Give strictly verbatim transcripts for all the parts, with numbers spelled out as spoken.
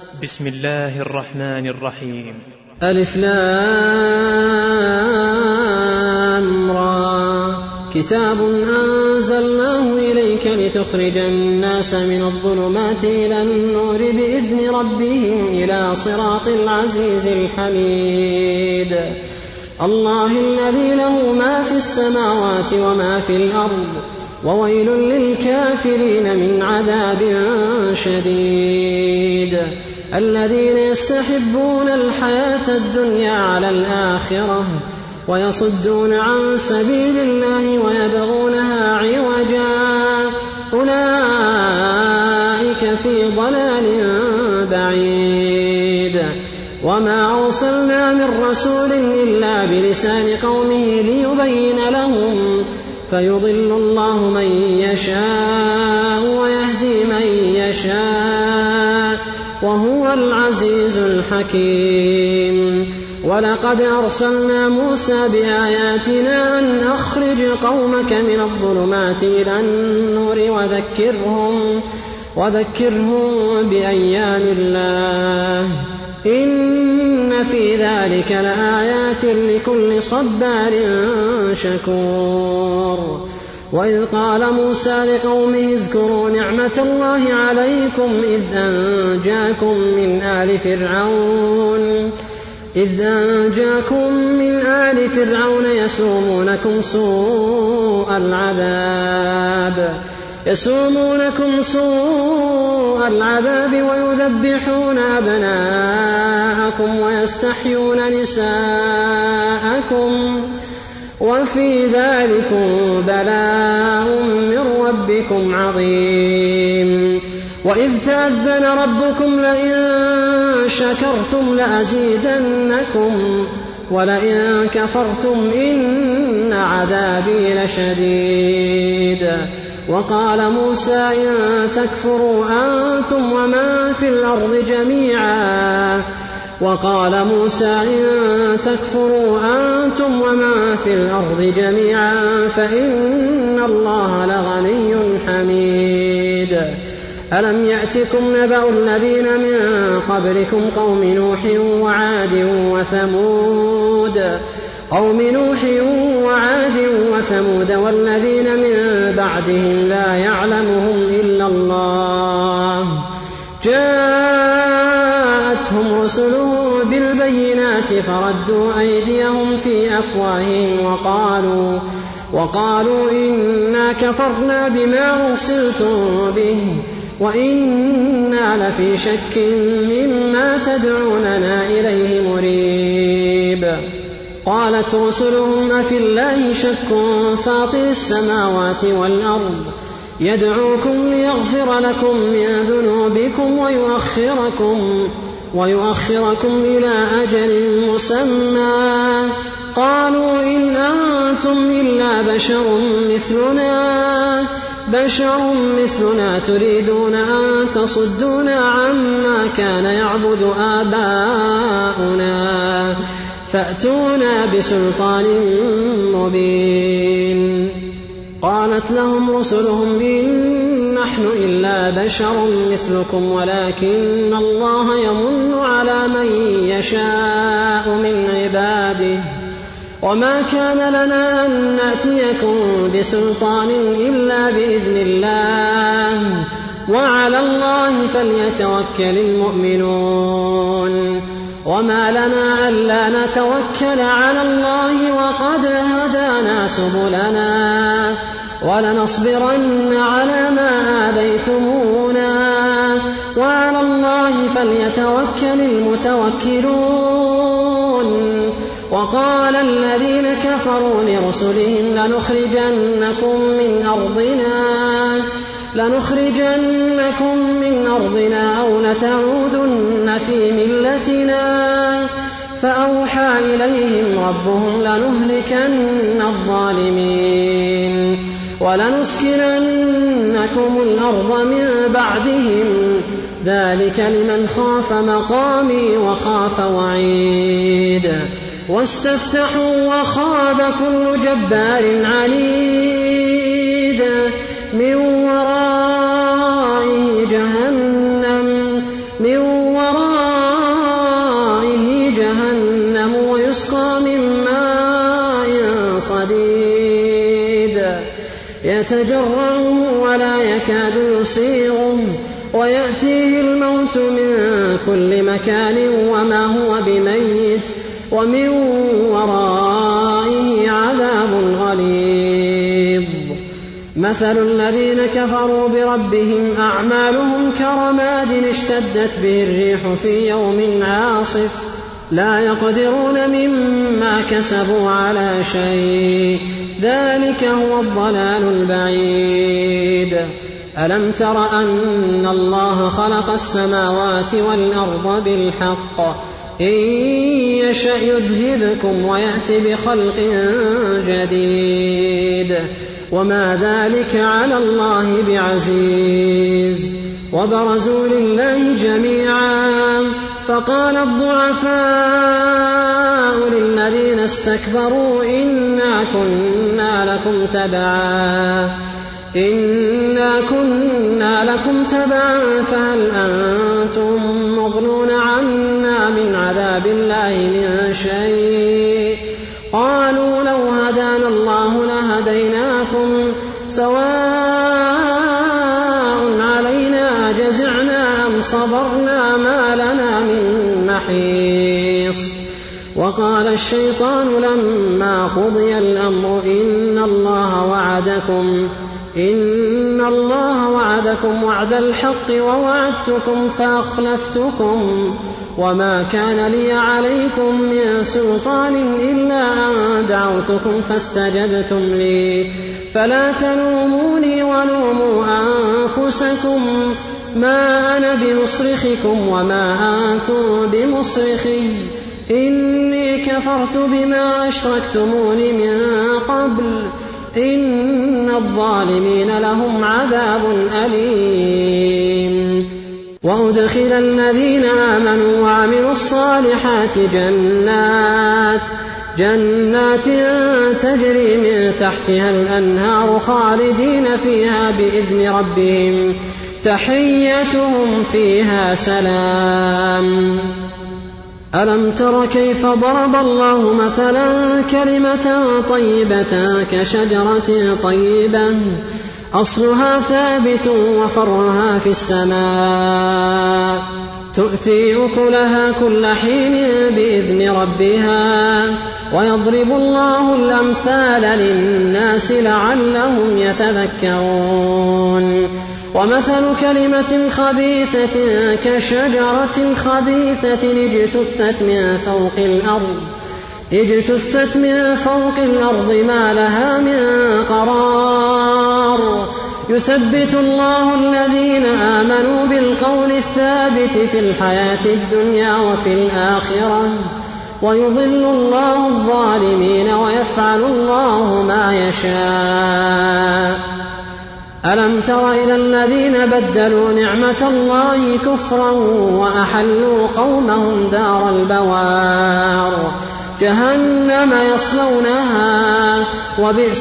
بسم الله الرحمن الرحيم. ألف لام را كتاب أنزلناه إليك لتخرج الناس من الظلمات إلى النور بإذن ربهم إلى صراط العزيز الحميد الله الذي له ما في السماوات وما في الأرض وويل للكافرين من عذاب شديد الذين يستحبون الحياة الدنيا على الآخرة ويصدون عن سبيل الله ويبغونها عوجا أولئك في ضلال بعيد وما أرسلنا من رسول إلا بلسان قومه ليبين لهم فيضل الله من يشاء ويهدي من يشاء وهو العزيز الحكيم ولقد أرسلنا موسى بآياتنا أن أخرج قومك من الظلمات إلى النور وذكرهم, وذكرهم بأيام الله إن في ذلك لآيات لكل صبار شكور وإذ قال موسى لقومه اذكروا نعمة الله عليكم إذ أنجاكم من آل فرعون إذ أنجاكم من آل فرعون يسومونكم سوء العذاب يسومونكم سوء العذاب ويذبحون أبناءكم ويستحيون نساءكم وفي ذلكم بلاء من ربكم عظيم وإذ تأذن ربكم لئن شكرتم لأزيدنكم ولئن كفرتم إن عذابي لشديد وقال موسى إن تكفروا أنتم ومن في الأرض جميعا وقال موسى إن تكفروا أنتم ومن في الأرض جميعا فإن الله لغني حميد ألم يأتكم نبأ الذين من قبلكم قوم نوح وعاد وثمود قوم نوح وعاد وثمود والذين من بعدهم لا يعلمهم إلا الله جاءتهم رسلهم بالبينات فردوا أيديهم في أفواههم وقالوا, وقالوا إنا كفرنا بما أرسلتم به وإنا لفي شك مما تدعوننا إليه مريب قالت رسلهم أفي الله شك فاطر السماوات والأرض يدعوكم ليغفر لكم من ذنوبكم ويؤخركم, ويؤخركم إلى أجل مسمى قالوا إن أنتم إلا بشر مثلنا بشر مثلنا تريدون أن تصدونا عما كان يعبد آباؤنا فأتونا بسلطان مبين قالت لهم رسلهم إن نحن إلا بشر مثلكم ولكن الله يمن على من يشاء من عباده وما كان لنا أن نأتيكم بسلطان إلا بإذن الله وعلى الله فليتوكل المؤمنون وما لنا ألا نتوكل على الله وقد هدانا سبلنا ولنصبرن على ما آذيتمونا وعلى الله فليتوكل المتوكلون وقال الذين كفروا لرسلهم لنخرجنكم من أرضنا لنخرجنكم من أرضنا أو لتعودن في ملتنا فأوحى إليهم ربهم لنهلكن الظالمين ولنسكننكم الأرض من بعدهم ذلك لمن خاف مقامي وخاف وعيد واستفتحوا وخاب كل جبار عنيد من ورائه جهنم من ورائه يسقى من ماء صديد يتجرعه ولا يكاد يسيغه ويأتيه الموت من كل مكان وما هو بميت ومن ورائه عذاب غليظ. مثل الذين كفروا بربهم أعمالهم كرماد اشتدت به الريح في يوم عاصف لا يقدرون مما كسبوا على شيء ذلك هو الضلال البعيد. ألم تر أن الله خلق السماوات والأرض بالحق إن يشأ يذهبكم ويأتي بخلق جديد وما ذلك على الله بعزيز. وبرزوا لله جميعا فقال الضعفاء للذين استكبروا إنا كنا لكم تبعا إنا كنا لكم تبعا فهل أنتم مغنون عنا من عذاب الله من شيء قالوا لو هدانا الله لهديناكم سواء علينا جزعنا أم صبرنا ما لنا من محيص. وقال الشيطان لما قضي الأمر إن الله وعدكم إن الله وعدكم وعد الحق ووعدتكم فأخلفتكم وما كان لي عليكم من سلطان إلا أن دعوتكم فاستجبتم لي فلا تلوموني ولوموا أنفسكم ما أنا بمصرخكم وما أنتم بمصرخي إني كفرت بما أشركتمون من قبل إن الظالمين لهم عذاب أليم. وأدخل الذين آمنوا وعملوا الصالحات جنات جنات تجري من تحتها الأنهار خالدين فيها بإذن ربهم تحيتهم فيها سلام. ألم تر كيف ضرب الله مثلا كلمة طيبة كشجرة طيبة أصلها ثابت وفرعها في السماء تؤتي أكلها كل حين بإذن ربها ويضرب الله الأمثال للناس لعلهم يتذكرون. ومثل كلمة خبيثة كشجرة خبيثة اجتثت من فوق الأرض اجتثت من فوق الأرض ما لها من قرار يثبت الله الذين آمنوا بالقول الثابت في الحياة الدنيا وفي الآخرة ويضل الله الظالمين ويفعل الله ما يشاء. ألم تر إلى الذين بدلوا نعمة الله كفرا وأحلوا قومهم دار البوار جهنم يصلونها وبئس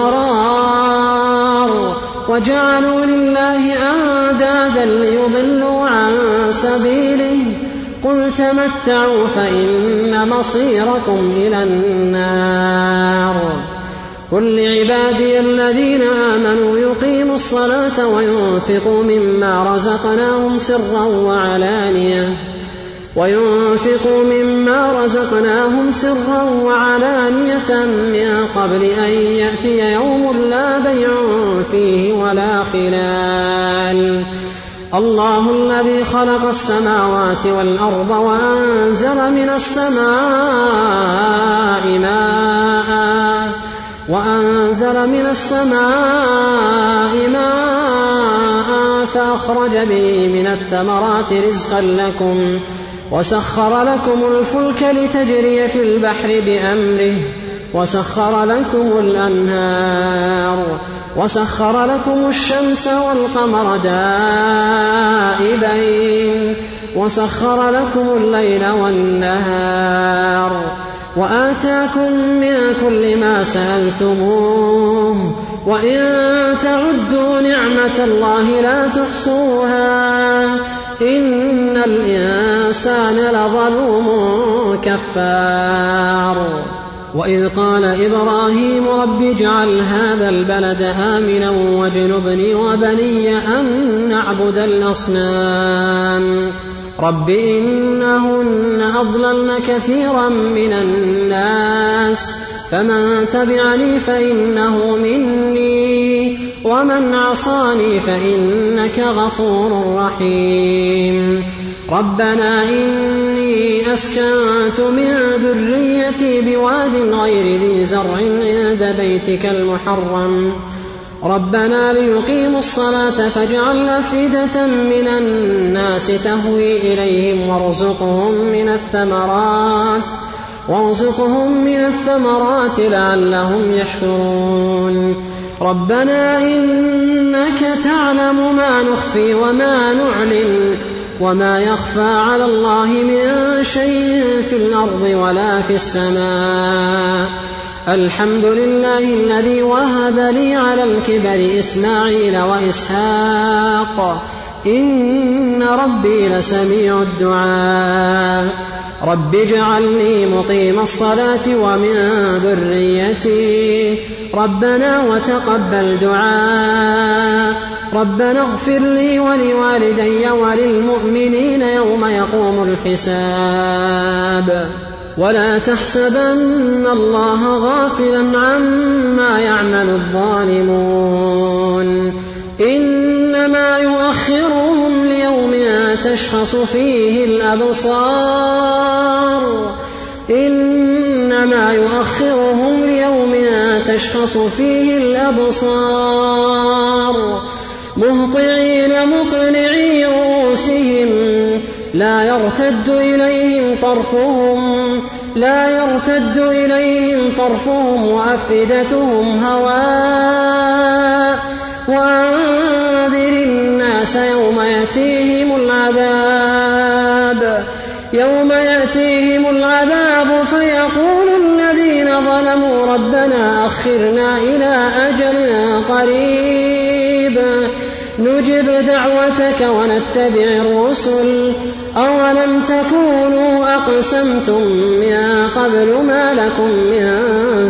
القرار وجعلوا لله أندادا ليضلوا عن سبيله قل تمتعوا فإن مصيركم إلى النار. قل لعبادي الذين آمنوا يقيموا الصلاة وينفقوا مما رزقناهم سرا وعلانية وينفقوا مما رزقناهم سرا وعلانية من قبل أن يأتي يوم لا بيع فيه ولا خلال. الله الذي خلق السماوات والأرض وأنزل من السماء ماء وأنزل من السماء ماء فأخرج به من الثمرات رزقا لكم وسخر لكم الفلك لتجري في البحر بأمره وسخر لكم الأنهار وسخر لكم الشمس والقمر دائبين وسخر لكم الليل والنهار وآتاكم من كل ما سألتموه وإن تعدوا نعمة الله لا تحصوها إن الإنسان لظلوم كفار. وإذ قال إبراهيم رب اجعل هذا البلد آمنا واجنبني وبني أن نعبد الأصنام رب إنهن أضللن كثيرا من الناس فمن تبعني فإنه مني ومن عصاني فإنك غفور رحيم. ربنا إني أسكنت من ذريتي بواد غير ذي زرع عند بيتك المحرم ربنا ليقيموا الصلاة فاجعل أفئدة من الناس تهوي إليهم وارزقهم من الثمرات وارزقهم من الثمرات لعلهم يشكرون. ربنا إنك تعلم ما نخفي وما نعلن وما يخفى على الله من شيء في الأرض ولا في السماء. الحمد لله الذي وهب لي على الكبر إسماعيل وإسحاق إن ربي لسميع الدعاء. رب اجعلني مقيم الصلاة ومن ذريتي ربنا وتقبل دعاء. ربنا اغفر لي ولوالدي وللمؤمنين يوم يقوم الحساب. ولا تحسبن الله غافلا عما يعمل الظالمون إنما يؤخرهم ليوم تشخص فيه الأبصار إنما يؤخرهم ليوم تشخص فيه الأبصار مهطعين مقنعي رؤوسهم لا يرتد إليهم طرفهم لا يرتد إليهم طرفهم وأفئدتهم هواء. وأنذر الناس يوم يأتيهم العذاب يوم يأتيهم العذاب فيقول الذين ظلموا ربنا أخرنا إلى أجل قريب نجب دعوتك ونتبع الرسل أولم تكونوا أقسمتم من قبل ما لكم من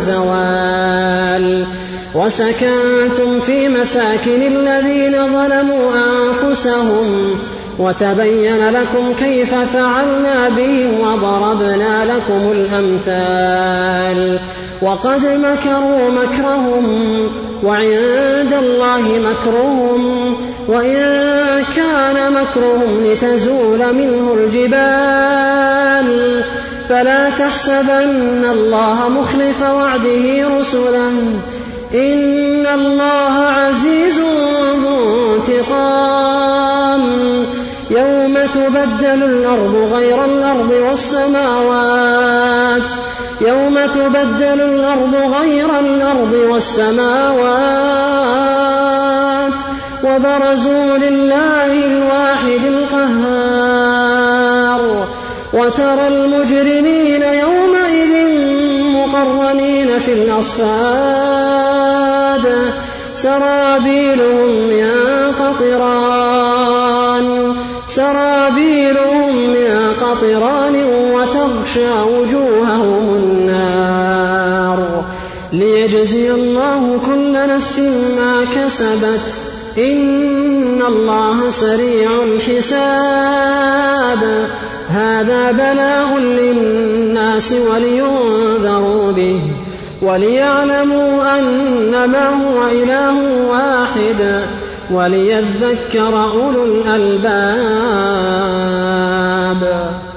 زوال وسكنتم في مساكن الذين ظلموا أنفسهم وتبين لكم كيف فعلنا بهم وضربنا لكم الأمثال. وقد مكروا مكرهم وعند الله مكرهم وإن كان مكرهم لتزول منه الجبال فلا تحسبن الله مخلف وعده رسله إن الله عزيز ذو انتقام. يوم تبدل الأرض غير الأرض والسماوات يوم تبدل الأرض غير الأرض والسماوات وبرزوا لله الواحد القهار. وترى المجرمين يومئذ مقرنين في الأصفاد سرابيلهم من قطران سرابيلهم من قطران وتغشى وجوههم النار ليجزي الله كل نفس ما كسبت إن الله سريع الحساب. هذا بلاغ للناس ولينذروا به وليعلموا أنما هو إله واحد وليذكر أولو الألباب.